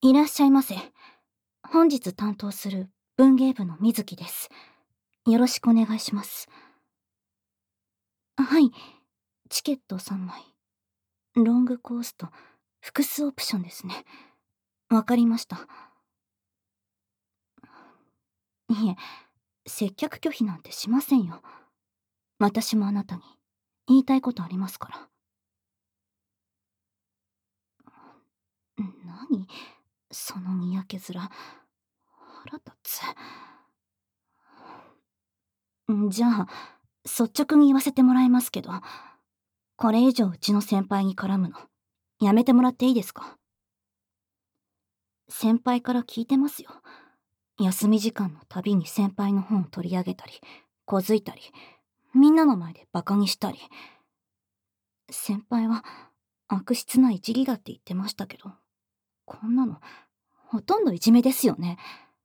いらっしゃいませ。本日担当する文芸部の水木です。よろしくお願いします。はい。チケット3枚。ロングコースと複数オプションですね。わかりました。いえ、接客拒否なんてしませんよ。私もあなたに言いたいことありますから。何そのにやけ面。腹立つ。じゃあ、率直に言わせてもらいますけど、これ以上うちの先輩に絡むの、やめてもらっていいですか？先輩から聞いてますよ。休み時間のたびに先輩の本を取り上げたり、小づいたり、みんなの前でバカにしたり。先輩は悪質ないじりだって言ってましたけど、こんなの、ほとんどいじめですよね。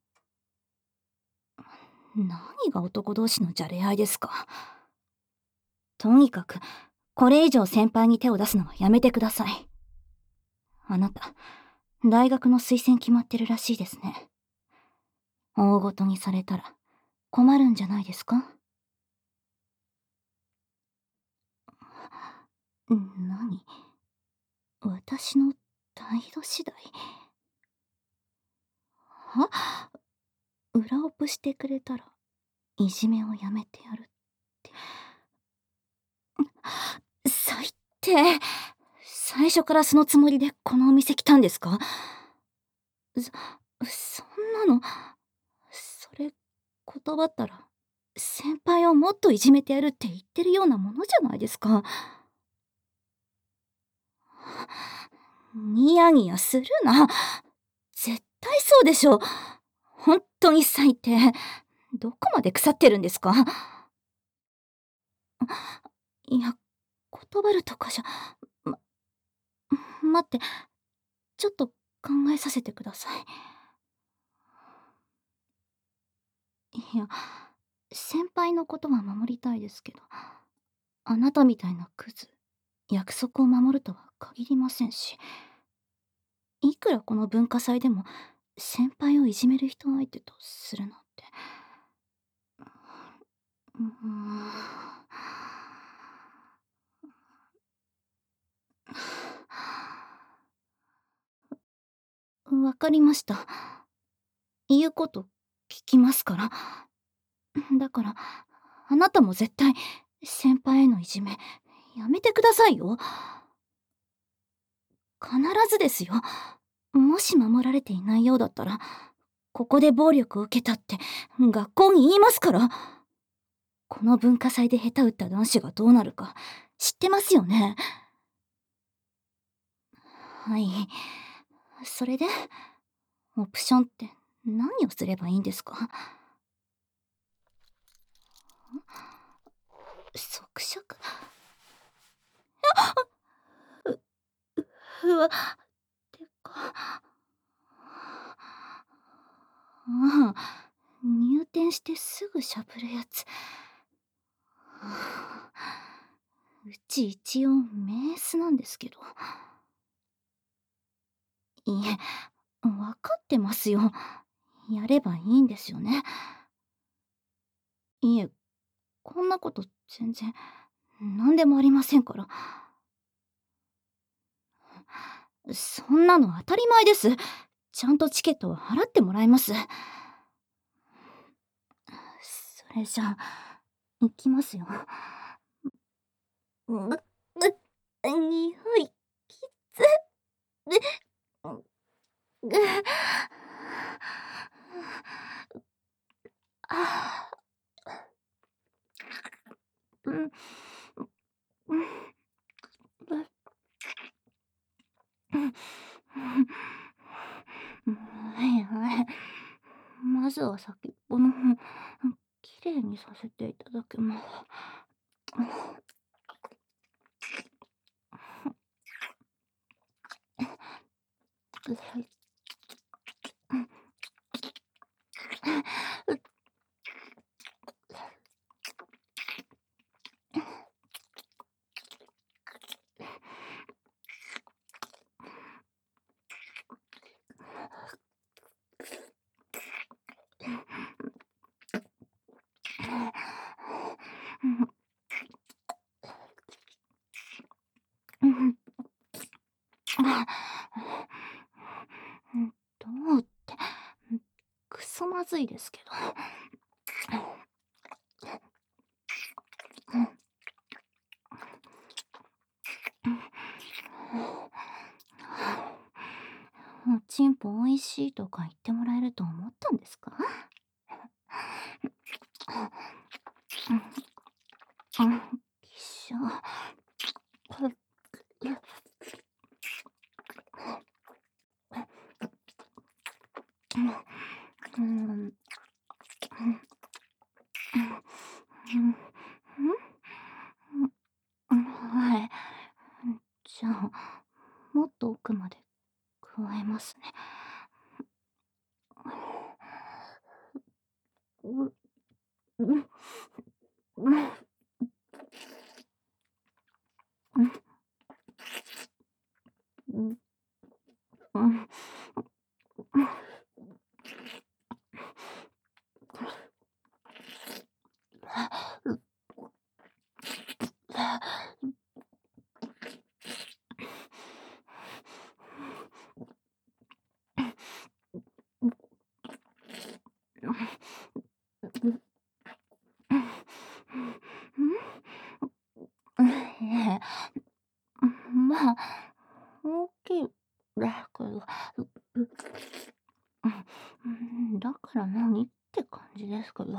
何が男同士のじゃれ合いですか。とにかく、これ以上先輩に手を出すのはやめてください。あなた、大学の推薦決まってるらしいですね。大ごとにされたら困るんじゃないですか？何？私の態度次第？は？裏オプしてくれたら、いじめをやめてやるって。最低。最初からそのつもりでこのお店来たんですか？そんなの、それ、断ったら、先輩をもっといじめてやるって言ってるようなものじゃないですか。ニヤニヤするな。絶対そうでしょ。本当に最低。どこまで腐ってるんですか？いや、断るとかじゃ、ま、待って、ちょっと考えさせてください。いや、先輩のことは守りたいですけど、あなたみたいなクズ、約束を守るとは限りませんし、いくらこの文化祭でも先輩をいじめる人相手とするなんて。うわかりました。言うこと聞きますから。だから、あなたも絶対先輩へのいじめやめてくださいよ。必ずですよ。もし守られていないようだったら、ここで暴力を受けたって学校に言いますから。この文化祭で下手打った男子がどうなるか知ってますよね？はい。それで、オプションって何をすればいいんですか？縮尺？うわ、てか。ああ、入店してすぐしゃぶるやつ。うち一応メースなんですけど。いえ、わかってますよ。やればいいんですよね。いえ、こんなこと全然、なんでもありませんから。そんなの当たり前です。ちゃんとチケットは払ってもらいます。それじゃあ、行きますよ。匂い、きつ。ぐ、あ、うん、うん、はいはい。まずは先っぽの方、きれいにさせていただきます。 どうって、くそまずいですけど。おちんぽ美味しいとか言ってもらえると思ったんですか？きっしょ。うん。はい。じゃあ、もっと奥まで加えますね。う、う、う、う、うん。ええ、まあ、大きいですけど、だから何って感じですけど。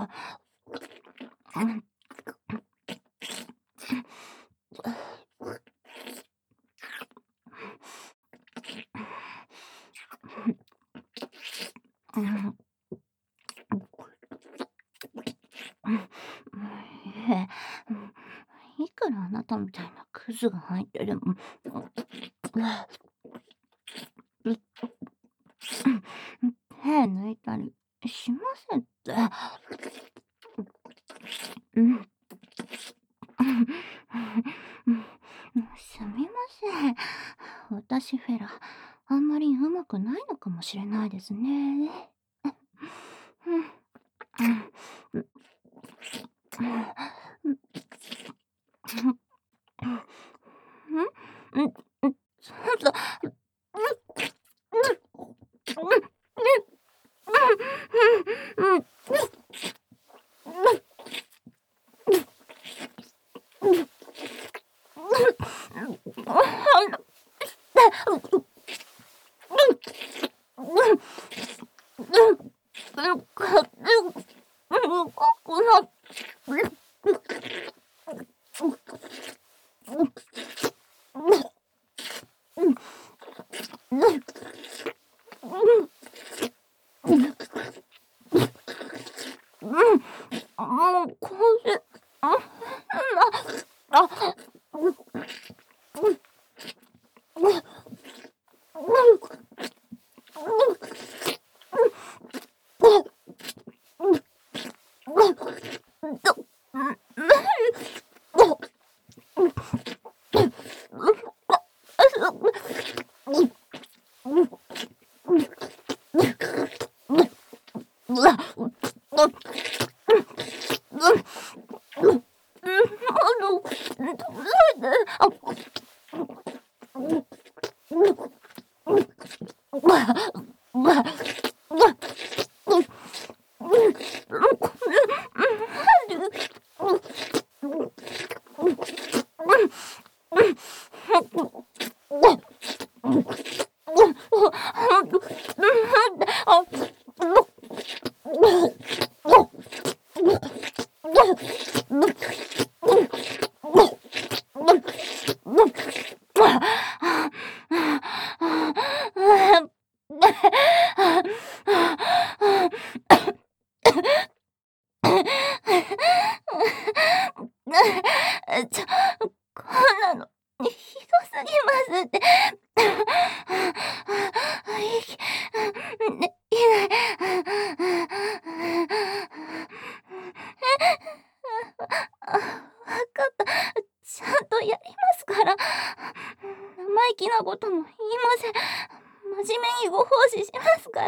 うん。ええ、いくらあなたみたいなクズが入ってでも、手抜いたりしませんって。うん。すみません。私フェラ、あんまり上手くないのかもしれないですね。うん。うん。うん。ちょっと、もう、これ、あ、ちょ、こんなの、ひどすぎますって。息できない。わかった。ちゃんとやりますから。生意気なことも言いません。真面目にご奉仕しますから。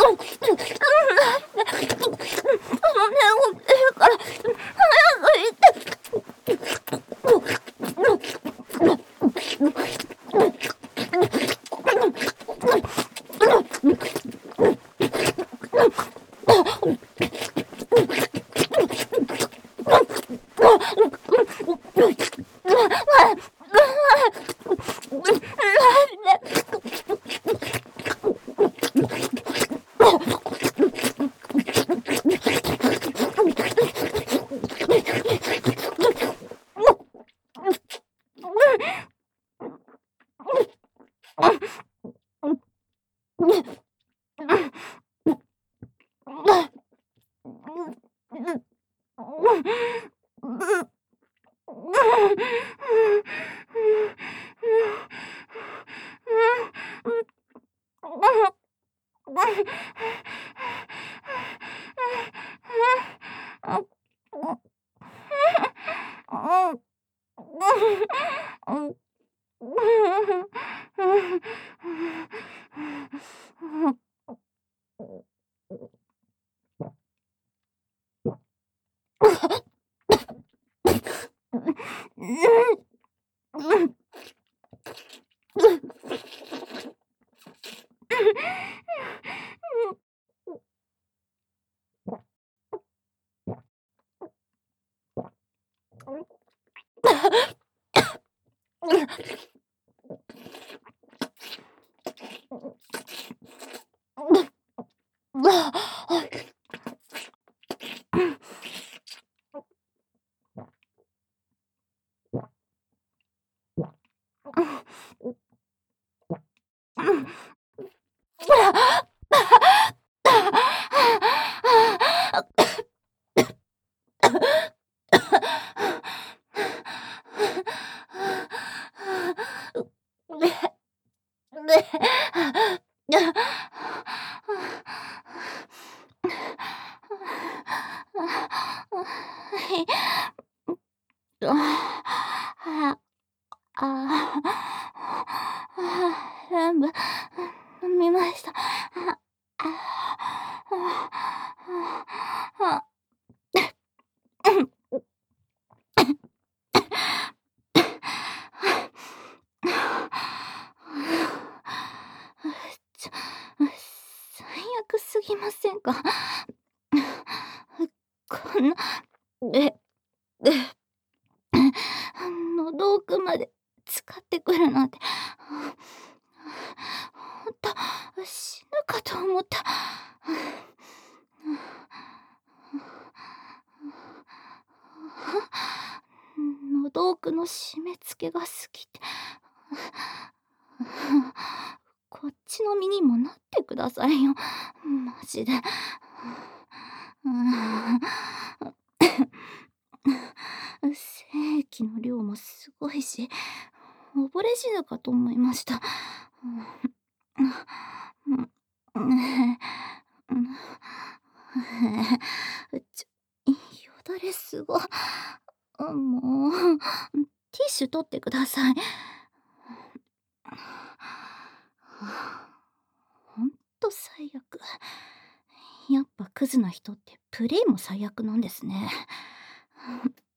てるから、全部飲みました。最悪すぎませんか。こんな、え、喉奥まで使ってくるなんて、ほんと、死ぬかと思った。喉奥の締め付けが好きって。こっちの身にもなってくださいよ。マジで。精液の量もすごいし、溺れ死ぬかと思いました。よだれすご。もう、ティッシュ取ってください。ほんと最悪。やっぱクズな人ってプレイも最悪なんですね。